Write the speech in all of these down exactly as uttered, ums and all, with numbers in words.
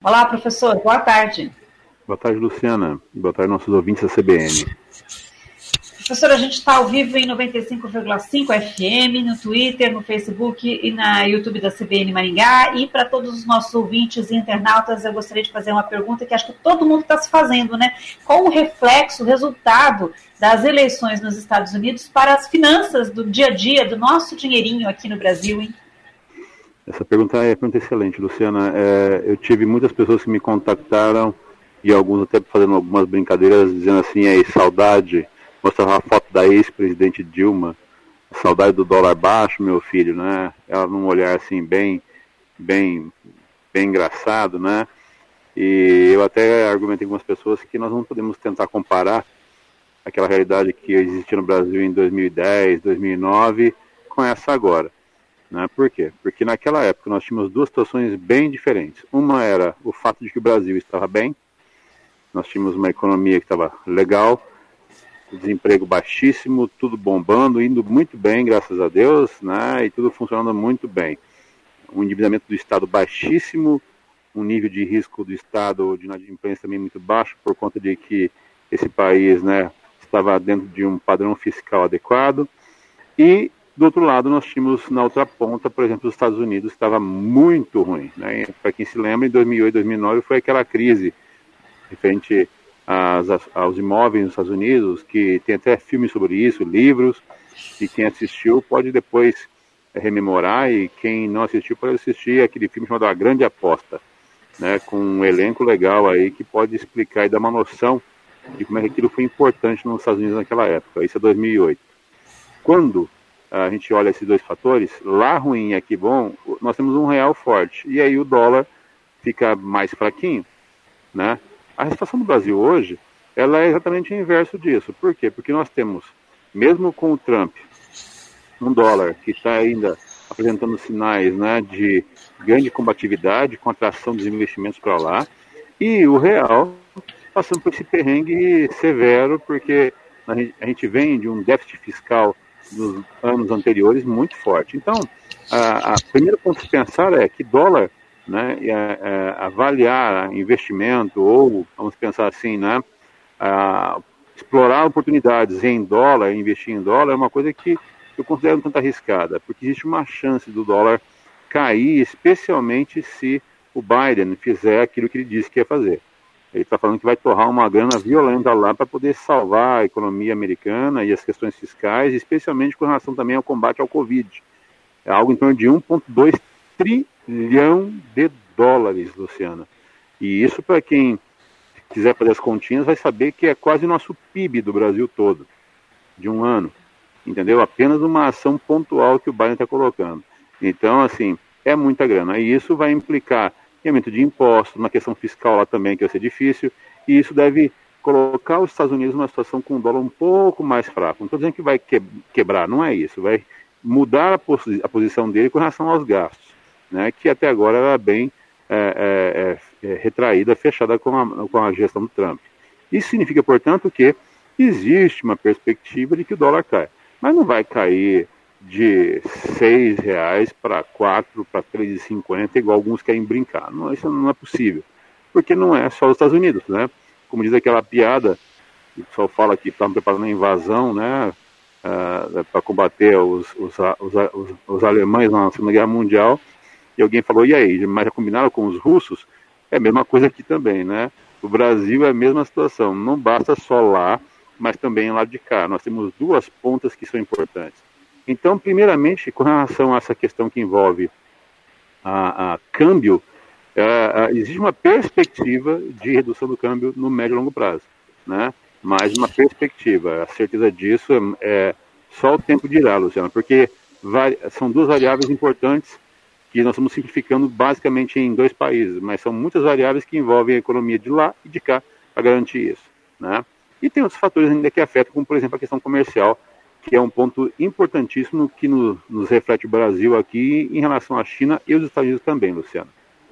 Olá, professor. Boa tarde. Boa tarde, Luciana. Boa tarde, nossos ouvintes da C B N. Professor, a gente está ao vivo em noventa e cinco vírgula cinco F M, no Twitter, no Facebook e na YouTube da C B N Maringá. E para todos os nossos ouvintes e internautas, eu gostaria de fazer uma pergunta que acho que todo mundo está se fazendo, né? Qual o reflexo, o resultado das eleições nos Estados Unidos para as finanças do dia a dia, do nosso dinheirinho aqui no Brasil, hein? Essa pergunta é pergunta excelente, Luciana. É, eu tive muitas pessoas que me contactaram e alguns até fazendo algumas brincadeiras, dizendo assim, aí, saudade, mostrava a foto da ex-presidente Dilma, saudade do dólar baixo, meu filho, né? Ela num olhar assim bem, bem, bem engraçado, né? E eu até argumentei com algumas pessoas que nós não podemos tentar comparar aquela realidade que existia no Brasil em dois mil e dez, dois mil e nove com essa agora. Né? Por quê? Porque naquela época nós tínhamos duas situações bem diferentes. Uma era o fato de que o Brasil estava bem, nós tínhamos uma economia que estava legal, o desemprego baixíssimo, tudo bombando, indo muito bem, graças a Deus, né? E tudo funcionando muito bem. Um endividamento do Estado baixíssimo, um nível de risco do Estado de inadimplência também muito baixo, por conta de que esse país, né, estava dentro de um padrão fiscal adequado. E do outro lado, nós tínhamos na outra ponta, por exemplo, os Estados Unidos, estava muito ruim. Né? Para quem se lembra, em dois mil e oito, dois mil e nove foi aquela crise referente às, aos imóveis nos Estados Unidos, que tem até filmes sobre isso, livros, e quem assistiu pode depois é, rememorar, e quem não assistiu pode assistir aquele filme chamado A Grande Aposta, né? Com um elenco legal aí que pode explicar e dar uma noção de como é que aquilo foi importante nos Estados Unidos naquela época. Isso é dois mil e oito. Quando a gente olha esses dois fatores, lá ruim e aqui bom, nós temos um real forte, e aí o dólar fica mais fraquinho, né? A situação do Brasil hoje, ela é exatamente o inverso disso. Por quê? Porque nós temos, mesmo com o Trump, um dólar que está ainda apresentando sinais, né, de grande combatividade, contração dos investimentos para lá, e o real passando por esse perrengue severo, porque a gente vem de um déficit fiscal nos anos anteriores muito forte. Então, a, a primeiro ponto a se pensar é que dólar, né, é, é, avaliar investimento, ou, vamos pensar assim, né, a, explorar oportunidades em dólar, investir em dólar, é uma coisa que eu considero um tanto arriscada, porque existe uma chance do dólar cair, especialmente se o Biden fizer aquilo que ele disse que ia fazer. Ele está falando que vai torrar uma grana violenta lá para poder salvar a economia americana e as questões fiscais, especialmente com relação também ao combate ao Covid. É algo em torno de um vírgula dois trilhão de dólares, Luciana. E isso, para quem quiser fazer as continhas, vai saber que é quase o nosso P I B do Brasil todo, de um ano. Entendeu? Apenas uma ação pontual que o Biden está colocando. Então, assim, é muita grana. E isso vai implicar em aumento de impostos, uma questão fiscal lá também que vai ser difícil, e isso deve colocar os Estados Unidos numa situação com um dólar um pouco mais fraco. Não estou dizendo que vai quebrar, não é isso. Vai mudar a, posi a posição dele com relação aos gastos, né, que até agora era bem é, é, é, retraída, fechada com a, com a gestão do Trump. Isso significa, portanto, que existe uma perspectiva de que o dólar cai. Mas não vai cair de seis reais para quatro, para três e cinquenta, igual alguns querem brincar. Não, isso não é possível, porque não é só os Estados Unidos, né? Como diz aquela piada, o pessoal fala que estavam preparando a invasão, né, uh, para combater os, os, os, os, os alemães na Segunda Guerra Mundial, e alguém falou, e aí, mas já combinaram com os russos? É a mesma coisa aqui também, né? O Brasil é a mesma situação, não basta só lá, mas também lá de cá. Nós temos duas pontas que são importantes. Então, primeiramente, com relação a essa questão que envolve a, a câmbio, é, é, existe uma perspectiva de redução do câmbio no médio e longo prazo, né? Mas uma perspectiva, a certeza disso é, é só o tempo dirá, Luciano, porque vari, são duas variáveis importantes que nós estamos simplificando basicamente em dois países, mas são muitas variáveis que envolvem a economia de lá e de cá para garantir isso, né? E tem outros fatores ainda que afetam, como por exemplo a questão comercial, que é um ponto importantíssimo que no, nos reflete o Brasil aqui em relação à China e os Estados Unidos também, Luciano.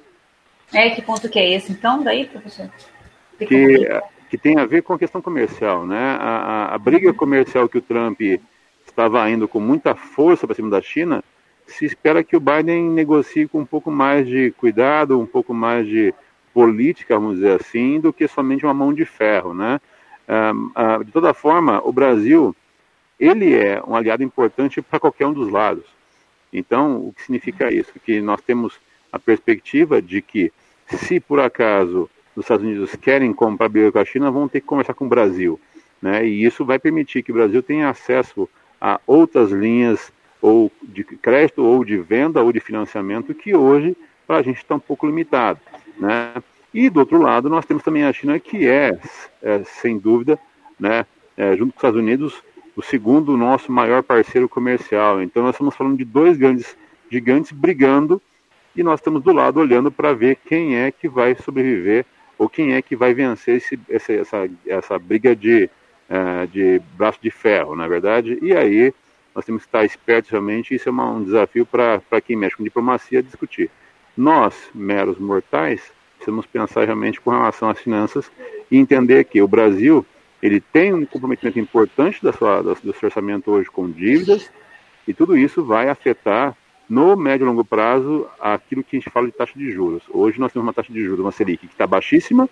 É, que ponto que é esse então, daí, professor? Que, que tem a ver com a questão comercial, né? A, a, a briga comercial que o Trump estava indo com muita força para cima da China, se espera que o Biden negocie com um pouco mais de cuidado, um pouco mais de política, vamos dizer assim, do que somente uma mão de ferro, né? Uh, uh, de toda forma, o Brasil, ele é um aliado importante para qualquer um dos lados. Então, o que significa isso? Que nós temos a perspectiva de que, se por acaso os Estados Unidos querem comprar briga com a China, vão ter que conversar com o Brasil, né? E isso vai permitir que o Brasil tenha acesso a outras linhas ou de crédito, ou de venda, ou de financiamento, que hoje, para a gente, está um pouco limitado, né? E, do outro lado, nós temos também a China, que é, é sem dúvida, né, é, junto com os Estados Unidos, o segundo nosso maior parceiro comercial. Então, nós estamos falando de dois grandes gigantes brigando, e nós estamos do lado olhando para ver quem é que vai sobreviver, ou quem é que vai vencer esse, essa, essa, essa briga de, uh, de braço de ferro, na verdade. E aí, nós temos que estar espertos realmente, isso é uma, um desafio para quem mexe com diplomacia discutir. Nós, meros mortais, precisamos pensar realmente com relação às finanças e entender que o Brasil, ele tem um comprometimento importante da sua, do seu orçamento hoje com dívidas, e tudo isso vai afetar, no médio e longo prazo, aquilo que a gente fala de taxa de juros. Hoje nós temos uma taxa de juros, uma Selic, que está baixíssima,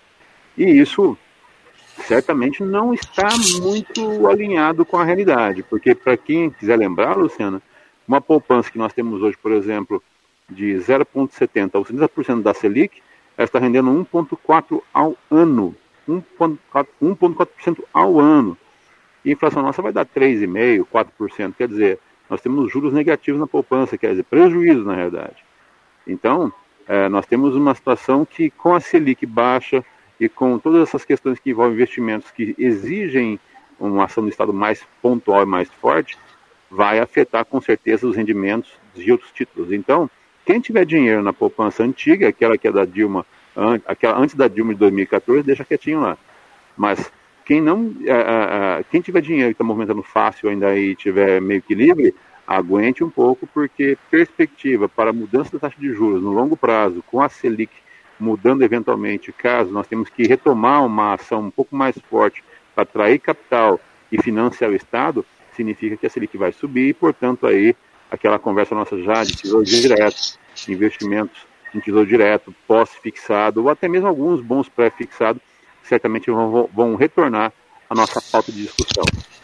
e isso certamente não está muito alinhado com a realidade, porque para quem quiser lembrar, Luciana, uma poupança que nós temos hoje, por exemplo, de zero vírgula setenta por cento a setenta por cento da Selic, ela está rendendo um vírgula quatro por cento ao ano. um vírgula quatro por cento ao ano. E a inflação nossa vai dar três vírgula cinco por cento, quatro por cento. Quer dizer, nós temos juros negativos na poupança, quer dizer, prejuízo na realidade. Então, é, nós temos uma situação que, com a Selic baixa e com todas essas questões que envolvem investimentos que exigem uma ação do Estado mais pontual e mais forte, vai afetar com certeza os rendimentos de outros títulos. Então, quem tiver dinheiro na poupança antiga, aquela que é da Dilma, aquela antes da Dilma de dois mil e quatorze, deixa quietinho lá. Mas quem não, uh, uh, quem tiver dinheiro que está movimentando fácil ainda e tiver meio que livre, aguente um pouco, porque perspectiva para a mudança da taxa de juros no longo prazo, com a Selic mudando eventualmente, caso nós temos que retomar uma ação um pouco mais forte para atrair capital e financiar o Estado, significa que a Selic vai subir e, portanto, aí aquela conversa nossa já de tesouro direto, investimentos em tesouro direto, pós-fixado, ou até mesmo alguns bons pré-fixados, certamente vão, vão retornar à nossa pauta de discussão.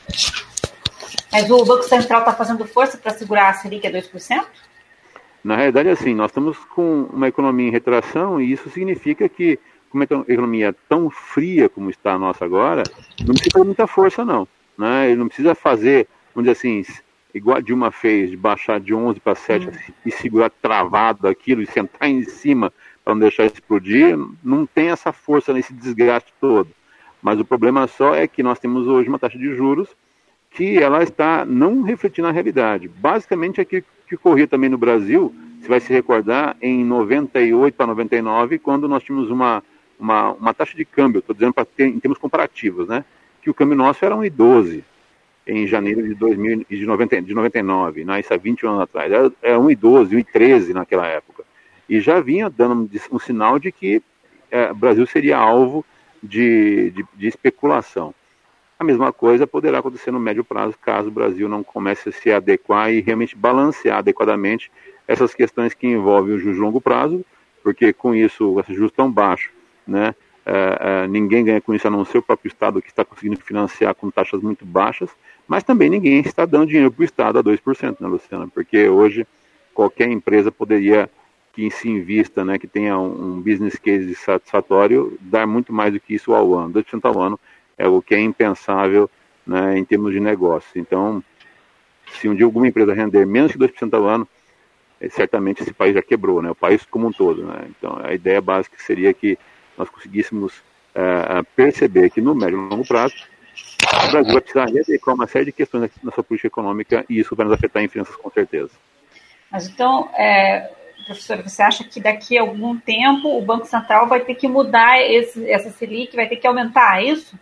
Mas o Banco Central está fazendo força para segurar a Selic a dois por cento? Na realidade, assim, nós estamos com uma economia em retração, e isso significa que, como a economia é tão fria como está a nossa agora, não precisa fazer muita força, não. Né? Ele não precisa fazer, vamos dizer assim, igual a Dilma fez, de baixar de onze para sete hum. e segurar travado aquilo e sentar em cima para não deixar explodir, não tem essa força nesse desgaste todo. Mas o problema só é que nós temos hoje uma taxa de juros que ela está não refletindo a realidade. Basicamente, aquilo que ocorria também no Brasil, você vai se recordar, em noventa e oito para noventa e nove, quando nós tínhamos uma, uma, uma taxa de câmbio, estou dizendo pra ter, em termos comparativos, né, que o câmbio nosso era um vírgula doze em janeiro de, dois mil, de, noventa, de noventa e nove, né, isso há vinte anos atrás, era, era um vírgula doze, um vírgula treze naquela época. E já vinha dando um sinal de que é, o Brasil seria alvo de, de, de especulação. A mesma coisa poderá acontecer no médio prazo, caso o Brasil não comece a se adequar e realmente balancear adequadamente essas questões que envolvem o juros de longo prazo, porque com isso, esses juros tão baixos, né, é, é, ninguém ganha com isso a não ser o próprio Estado, que está conseguindo financiar com taxas muito baixas, mas também ninguém está dando dinheiro para o Estado a dois por cento, né, Luciana? Porque hoje qualquer empresa poderia, que se invista, né, que tenha um, um business case satisfatório, dar muito mais do que isso ao ano. dois por cento ao ano é o que é impensável, né, em termos de negócio. Então, se um dia alguma empresa render menos que dois por cento ao ano, é, certamente esse país já quebrou, né, o país como um todo. Né? Então, a ideia básica seria que nós conseguíssemos é, perceber que no médio e longo prazo, o Brasil vai precisar readequar uma série de questões na sua política econômica, e isso vai nos afetar em finanças com certeza. Mas então, é... professor, você acha que daqui a algum tempo o Banco Central vai ter que mudar esse, essa Selic, vai ter que aumentar isso?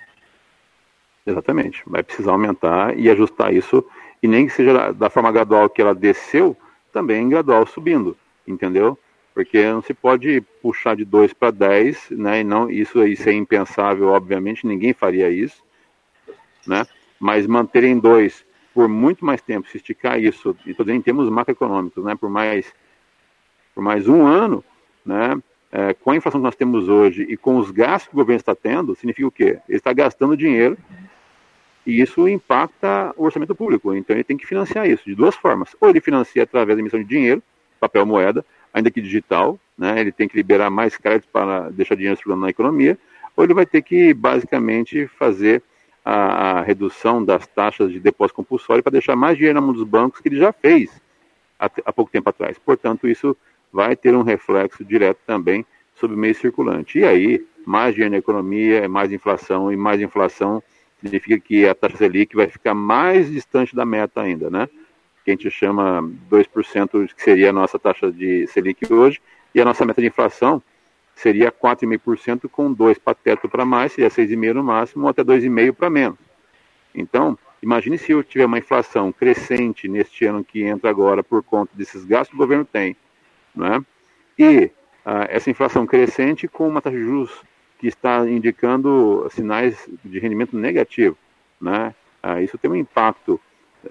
Exatamente, vai precisar aumentar e ajustar isso, e nem que seja da forma gradual que ela desceu, também gradual subindo, entendeu? Porque não se pode puxar de dois para dez, né, e não, isso aí ser impensável, obviamente, ninguém faria isso, né, mas manter em dois por muito mais tempo, se esticar isso, e estou dizendo em termos macroeconômicos, né, por mais por mais um ano, né, é, com a inflação que nós temos hoje e com os gastos que o governo está tendo, significa o quê? Ele está gastando dinheiro e isso impacta o orçamento público. Então ele tem que financiar isso de duas formas. Ou ele financia através da emissão de dinheiro, papel moeda, ainda que digital, né? Ele tem que liberar mais crédito para deixar dinheiro circulando na economia, ou ele vai ter que basicamente fazer a, a redução das taxas de depósito compulsório para deixar mais dinheiro na mão dos bancos, que ele já fez há, há pouco tempo atrás. Portanto, isso vai ter um reflexo direto também sobre o meio circulante. E aí, mais dinheiro na economia, mais inflação, e mais inflação significa que a taxa Selic vai ficar mais distante da meta ainda, né? Que a gente chama dois por cento, que seria a nossa taxa de Selic hoje, e a nossa meta de inflação seria quatro vírgula cinco por cento, com dois para teto para mais, seria seis vírgula cinco por cento no máximo, ou até dois vírgula cinco por cento para menos. Então, imagine se eu tiver uma inflação crescente neste ano que entra agora por conta desses gastos que o governo tem, né? E ah, essa inflação crescente com uma taxa de juros que está indicando sinais de rendimento negativo, né? Ah, isso tem um impacto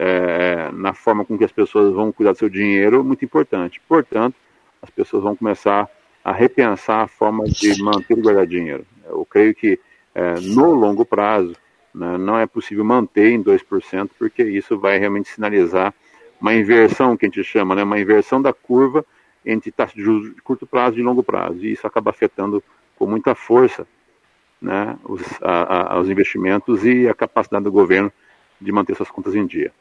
é, na forma com que as pessoas vão cuidar do seu dinheiro muito importante. Portanto, as pessoas vão começar a repensar a forma de manter e guardar dinheiro. Eu creio que é, no longo prazo, né, não é possível manter em dois por cento, porque isso vai realmente sinalizar uma inversão, que a gente chama, né, uma inversão da curva entre taxa de juros de curto prazo e de longo prazo, e isso acaba afetando com muita força, né, os, a, a, os investimentos e a capacidade do governo de manter suas contas em dia.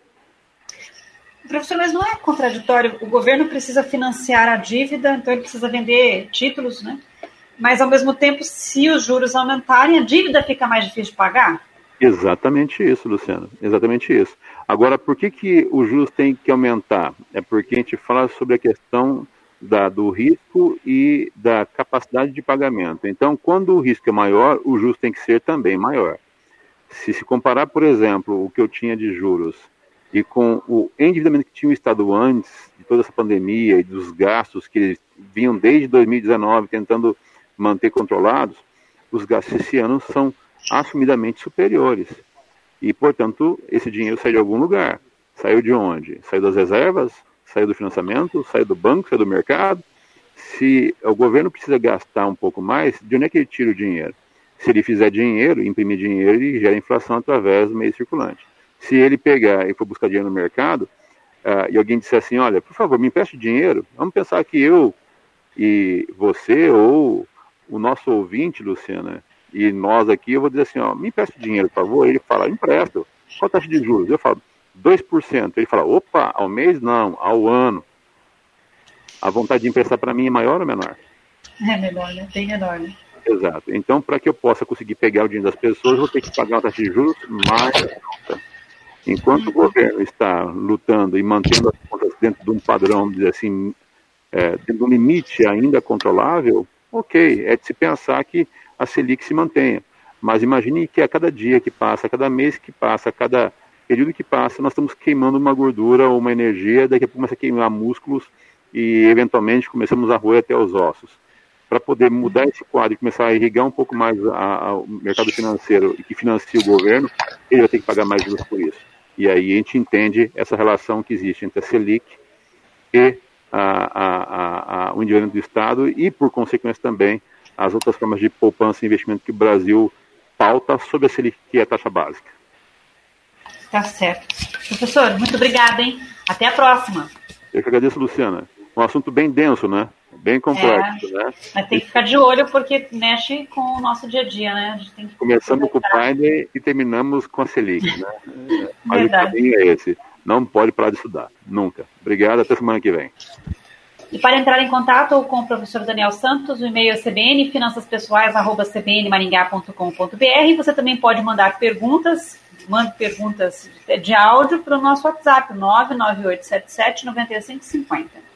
Professor, mas não é contraditório? O governo precisa financiar a dívida, então ele precisa vender títulos, né? Mas, ao mesmo tempo, se os juros aumentarem, a dívida fica mais difícil de pagar? Exatamente isso, Luciano. Exatamente isso. Agora, por que, que os juros têm que aumentar? É porque a gente fala sobre a questão da, do risco e da capacidade de pagamento. Então, quando o risco é maior, o juros tem que ser também maior. Se se comparar, por exemplo, o que eu tinha de juros e com o endividamento que tinha o Estado antes de toda essa pandemia e dos gastos que eles vinham desde dois mil e dezenove tentando manter controlados, os gastos esse ano são assumidamente superiores. E, portanto, esse dinheiro saiu de algum lugar. Saiu de onde? Saiu das reservas? Saiu do financiamento? Saiu do banco? Saiu do mercado? Se o governo precisa gastar um pouco mais, de onde é que ele tira o dinheiro? Se ele fizer dinheiro, imprimir dinheiro, ele gera inflação através do meio circulante. Se ele pegar e for buscar dinheiro no mercado, uh, e alguém disser assim, olha, por favor, me empreste dinheiro, vamos pensar que eu e você, ou o nosso ouvinte, Luciana, e nós aqui, eu vou dizer assim, ó, me empreste dinheiro, por favor. Ele fala, empresto. Qual a taxa de juros? Eu falo, dois por cento. Ele fala, opa, ao mês não, ao ano. A vontade de emprestar para mim é maior ou menor? É menor, né? Bem menor, né? Exato. Então, para que eu possa conseguir pegar o dinheiro das pessoas, eu vou ter que pagar uma taxa de juros mais alta. Enquanto o governo está lutando e mantendo as contas dentro de um padrão, vamos dizer assim, é, dentro de um limite ainda controlável, ok, é de se pensar que a Selic se mantenha. Mas imagine que a cada dia que passa, a cada mês que passa, a cada período que passa, nós estamos queimando uma gordura ou uma energia, daqui a pouco começa a queimar músculos e, eventualmente, começamos a roer até os ossos. Para poder mudar esse quadro e começar a irrigar um pouco mais a, a, o mercado financeiro e que financia o governo, ele vai ter que pagar mais juros por isso. E aí a gente entende essa relação que existe entre a Selic e a, a, a, a, o endividamento do Estado e, por consequência, também as outras formas de poupança e investimento que o Brasil pauta sobre a Selic, que é a taxa básica. Tá certo. Professor, muito obrigada, hein? Até a próxima. Eu que agradeço, Luciana. Um assunto bem denso, né? Bem complexo, é, né? Mas tem que ficar de olho porque mexe com o nosso dia a dia, né? A gente tem que Começamos com o Friday e terminamos com a Selic, né? Mas o caminho é esse. Não pode parar de estudar. Nunca. Obrigado. Até semana que vem. E para entrar em contato com o professor Daniel Santos, o e-mail é c b n finanças pessoais arroba c b n maringá ponto com ponto b r. Você também pode mandar perguntas, mande perguntas de áudio para o nosso WhatsApp, nove nove oito sete sete nove cinco cinco zero.